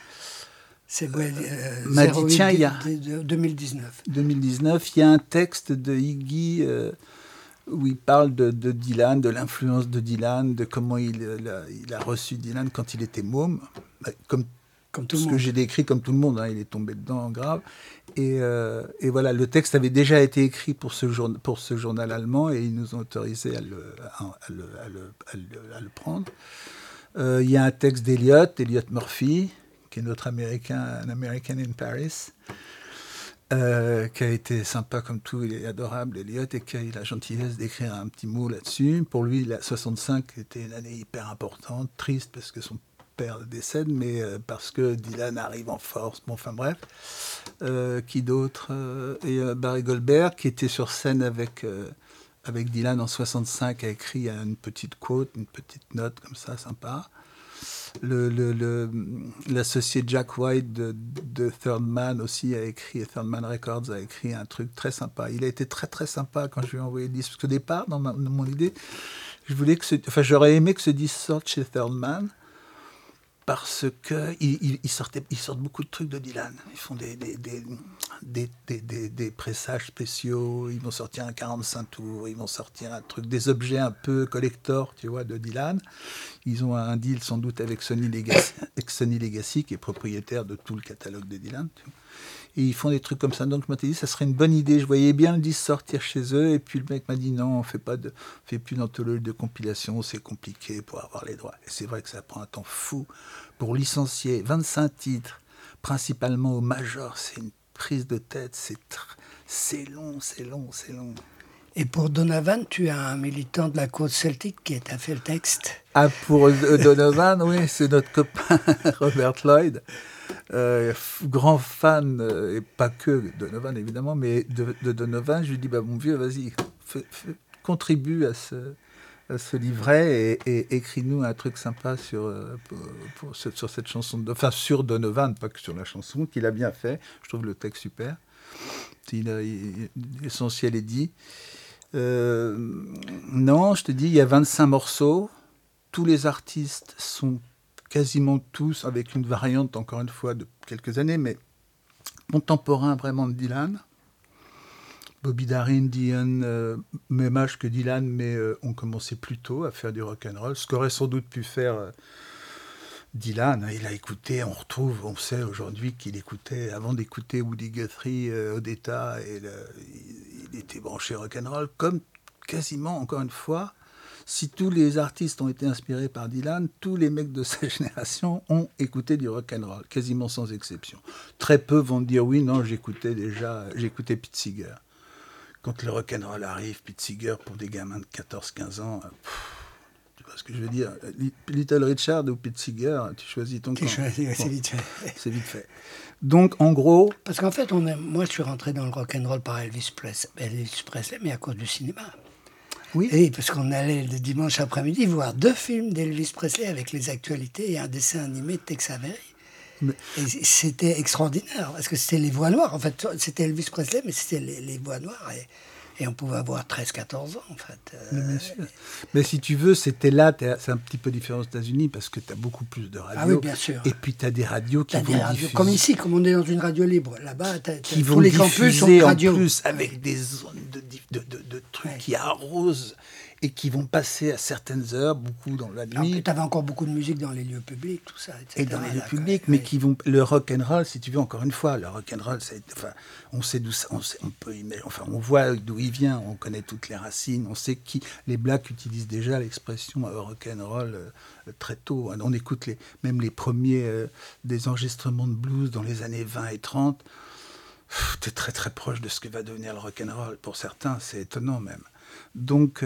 m'a dit, tiens, il y a 2019, il y a un texte de Iggy où il parle de Dylan, de l'influence de Dylan, de comment il a reçu Dylan quand il était môme, comme tout ce que j'ai décrit, comme tout le monde, hein, il est tombé dedans grave. Et voilà, le texte avait déjà été écrit pour ce journal allemand et ils nous ont autorisé à le prendre. Il y a un texte d'Eliot Murphy, qui est notre Américain, un American in Paris, qui a été sympa comme tout, il est adorable, Eliot, et qui a eu la gentillesse d'écrire un petit mot là-dessus. Pour lui, la 65 était une année hyper importante, triste parce que son père décède, mais parce que Dylan arrive en force. Bon, enfin bref. Qui d'autre et Barry Goldberg, qui était sur scène avec Dylan en 65, a écrit une petite quote, une petite note comme ça, sympa. l'associé Jack White de Third Man aussi Third Man Records a écrit un truc très sympa. Il a été très très sympa quand je lui ai envoyé le disque. Parce qu'au départ, dans mon idée, j'aurais aimé que ce disque sorte chez Third Man, parce qu'ils sortent beaucoup de trucs de Dylan. Ils font des pressages spéciaux, ils vont sortir un 45 tours, ils vont sortir un truc, des objets un peu collector, tu vois, de Dylan. Ils ont un deal sans doute avec Sonny Legacy, qui est propriétaire de tout le catalogue de Dylan. Tu vois. Et ils font des trucs comme ça. Donc je m'étais dit, ça serait une bonne idée. Je voyais bien le disque sortir chez eux. Et puis le mec m'a dit, non, on fait plus d'anthologie de compilation. C'est compliqué pour avoir les droits. Et c'est vrai que ça prend un temps fou. Pour licencier 25 titres, principalement au major, c'est une prise de tête. C'est long. Et pour Donovan, tu as un militant de la cause celtique qui t'a fait le texte. Ah, pour Donovan, oui, c'est notre copain Robert Lloyd. Grand fan, et pas que Donovan évidemment, mais de Donovan. Je lui dis, mon vieux, vas-y, contribue à ce livret et écris-nous un truc sympa sur cette chanson, sur Donovan, pas que sur la chanson, qu'il a bien fait. Je trouve le texte super. L'essentiel est dit. Non, je te dis, il y a 25 morceaux. Tous les artistes sont quasiment tous, avec une variante, encore une fois, de quelques années, mais contemporains vraiment de Dylan. Bobby Darin, Dion, même âge que Dylan, mais ont commencé plus tôt à faire du rock'n'roll, ce qu'aurait sans doute pu faire Dylan. Il a écouté, on sait aujourd'hui qu'il écoutait, avant d'écouter Woody Guthrie, Odetta, il était branché rock'n'roll, comme quasiment, encore une fois, si tous les artistes ont été inspirés par Dylan, tous les mecs de sa génération ont écouté du rock'n'roll, quasiment sans exception. Très peu vont dire oui, non, j'écoutais Pete Seeger. Quand le rock'n'roll arrive, Pete Seeger, pour des gamins de 14-15 ans, tu vois ce que je veux dire, Little Richard ou Pete Seeger, tu choisis ton camp. C'est vite fait. C'est vite fait. Donc, en gros... Parce qu'en fait, moi, je suis rentré dans le rock'n'roll par Elvis Presley, mais à cause du cinéma. Oui. Et parce qu'on allait le dimanche après-midi voir 2 films d'Elvis Presley avec les actualités et un dessin animé de Tex Avery. Et c'était extraordinaire, parce que c'était les voix noires. En fait, c'était Elvis Presley, mais c'était les voix noires. Et on pouvait avoir 13-14 ans, en fait. Mais bien sûr. Mais si tu veux, c'est un petit peu différent aux États-Unis, parce que tu as beaucoup plus de radios. Ah oui, bien sûr. Et puis tu as des radios qui vont diffuser. Comme ici, comme on est dans une radio libre. Là-bas, qui tous les campus sont radio. En plus, avec des zones de trucs qui arrosent et qui vont passer à certaines heures, beaucoup dans la nuit. Tu avais encore beaucoup de musique dans les lieux publics, tout ça, etc. Et dans les lieux publics, mais qui vont... Le rock'n'roll, si tu veux, encore une fois, le rock'n'roll, on sait d'où ça... on voit d'où il vient, on connaît toutes les racines, on sait qui... Les Blacks utilisent déjà l'expression rock'n'roll très tôt. On écoute même les premiers des enregistrements de blues dans les années 20 et 30. T'es très très proche de ce que va devenir le rock'n'roll. Pour certains, c'est étonnant même. Donc,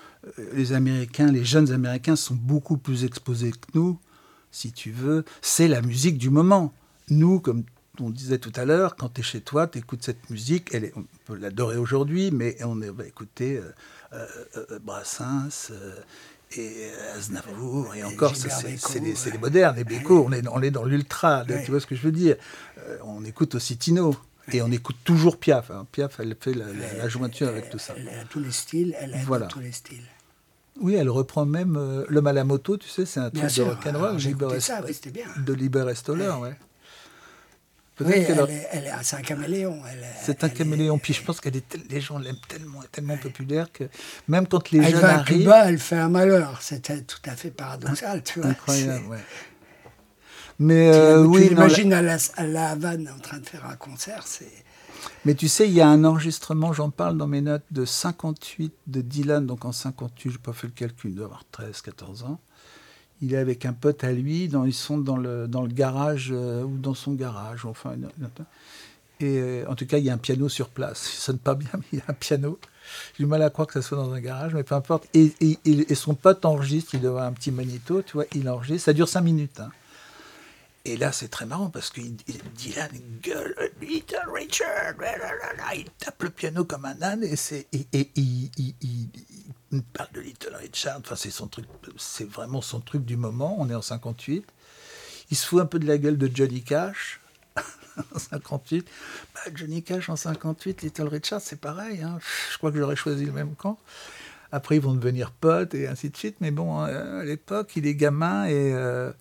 les jeunes Américains sont beaucoup plus exposés que nous, si tu veux. C'est la musique du moment. Nous, comme on disait tout à l'heure, quand tu es chez toi, tu écoutes cette musique. On peut l'adorer aujourd'hui, mais on va écouter Brassens et Aznavour, et encore, c'est les modernes, les Béco. On est dans l'ultra, tu vois ce que je veux dire. On écoute aussi Tino. Et on écoute toujours Piaf. Piaf, elle fait la jointure avec tout ça. Elle a tous les styles, voilà. tous les styles. Oui, elle reprend même L'homme à la moto, tu sais, c'est un truc de rock'n'roll. J'ai écouté ça, oui, c'était bien. De Lieber Stoller, ouais. Oui, c'est un caméléon. C'est un caméléon. Puis je pense que les gens l'aiment tellement populaire que même quand les jeunes arrivent... À Cuba, elle fait un malheur. C'était tout à fait paradoxal, tu vois. Incroyable, ouais. Mais tu l'imagines à la Havane en train de faire un concert, c'est... Mais tu sais, il y a un enregistrement, j'en parle dans mes notes, de 58 de Dylan, donc en 58, je n'ai pas fait le calcul, il doit avoir 13-14 ans. Il est avec un pote à lui, ils sont dans le garage, ou dans son garage, enfin... Et en tout cas, il y a un piano sur place. Il ne sonne pas bien, mais il y a un piano. J'ai du mal à croire que ça soit dans un garage, mais peu importe. Et son pote enregistre, il doit avoir un petit magnéto, tu vois, il enregistre, ça dure 5 minutes, hein. Et là, c'est très marrant parce que Dylan gueule Little Richard, il tape le piano comme un âne et il Il parle de Little Richard, enfin c'est vraiment son truc du moment, on est en 58. Il se fout un peu de la gueule de Johnny Cash en 58. Johnny Cash en 58, Little Richard, c'est pareil, hein. Je crois que j'aurais choisi le même camp. Après, ils vont devenir potes et ainsi de suite, mais bon, à l'époque, il est gamin et...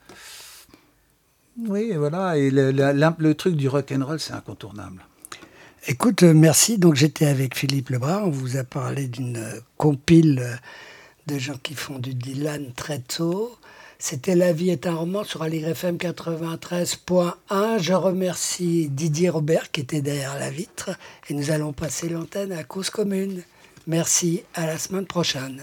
oui, voilà, et le truc du rock'n'roll, c'est incontournable. Écoute, merci. Donc j'étais avec Philippe Lebrun. On vous a parlé d'une compile de gens qui font du Dylan très tôt. C'était La vie est un roman sur Aligre FM 93.1. Je remercie Didier Robert qui était derrière la vitre. Et nous allons passer l'antenne à Cause Commune. Merci, à la semaine prochaine.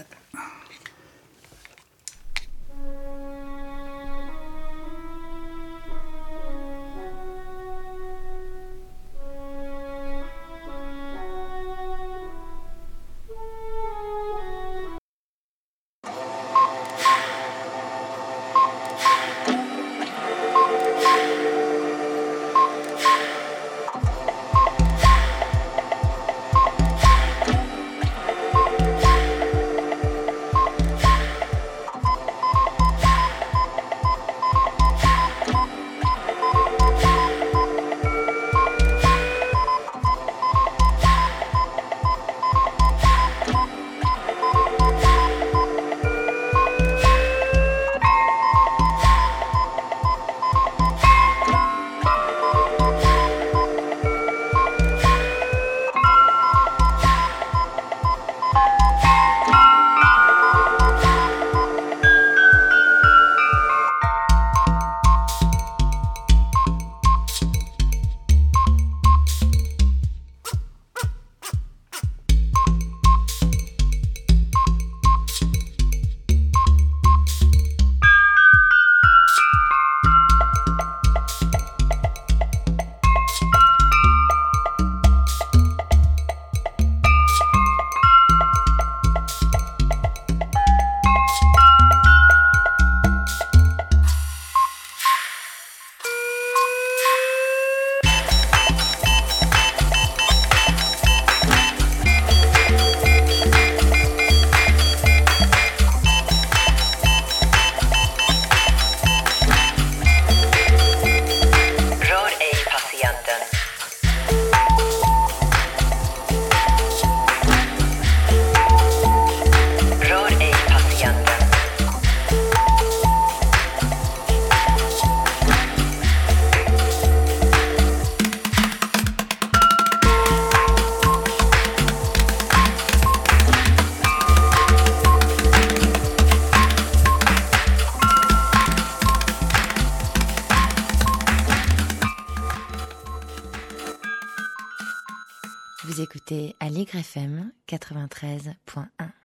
Vous écoutez Aligre FM 93.1.